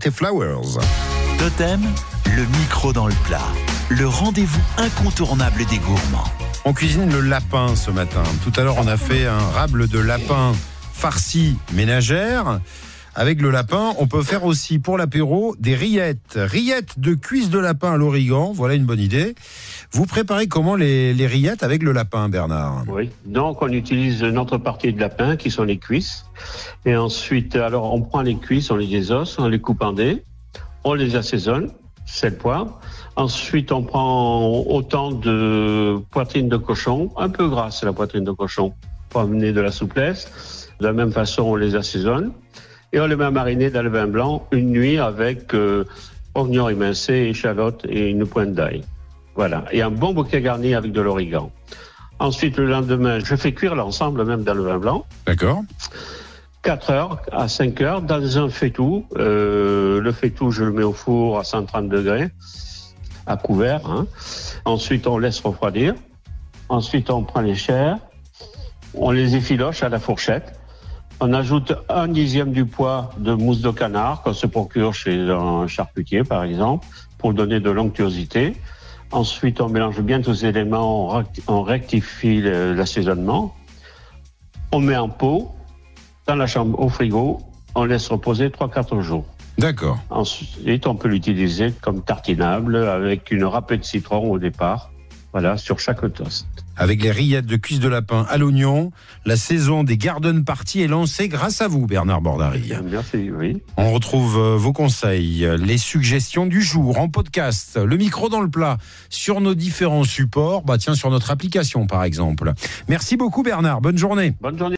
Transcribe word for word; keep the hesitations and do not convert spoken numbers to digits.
et Flowers. Totem, le micro dans le plat. Le rendez-vous incontournable des gourmands. On cuisine le lapin ce matin. Tout à l'heure, on a fait un rable de lapin farci ménagère. Avec le lapin, on peut faire aussi pour l'apéro des rillettes. Rillettes de cuisses de lapin à l'origan, voilà une bonne idée. Vous préparez comment les, les rillettes avec le lapin, Bernard ? Oui, donc on utilise notre partie de lapin qui sont les cuisses. Et ensuite, alors on prend les cuisses, on les désosse, on les coupe en dés, on les assaisonne, sel, poivre. Ensuite, on prend autant de poitrine de cochon, un peu grasse la poitrine de cochon, pour amener de la souplesse. De la même façon, on les assaisonne. Et on les met à mariner dans le vin blanc une nuit avec euh, oignons émincés, échalotes et une pointe d'ail. Voilà. Et un bon bouquet garni avec de l'origan. Ensuite, le lendemain, je fais cuire l'ensemble même dans le vin blanc. D'accord. quatre heures à cinq heures dans un faitout. Euh, le faitout, je le mets au four à cent trente degrés, à couvert. Hein. Ensuite, on laisse refroidir. Ensuite, on prend les chairs. On les effiloche à la fourchette. On ajoute un dixième du poids de mousse de canard qu'on se procure chez un charcutier, par exemple, pour donner de l'onctuosité. Ensuite, on mélange bien tous ces éléments, on rectifie l'assaisonnement. On met en pot dans la chambre au frigo, on laisse reposer trois à quatre jours. D'accord. Ensuite, on peut l'utiliser comme tartinable avec une râpée de citron au départ. Voilà, sur chaque toast. Avec les rillettes de cuisses de lapin à l'oignon, la saison des garden parties est lancée grâce à vous, Bernard Bordary. Merci, oui. On retrouve vos conseils, les suggestions du jour en podcast, le micro dans le plat, sur nos différents supports, bah tiens, sur notre application par exemple. Merci beaucoup Bernard, bonne journée. Bonne journée.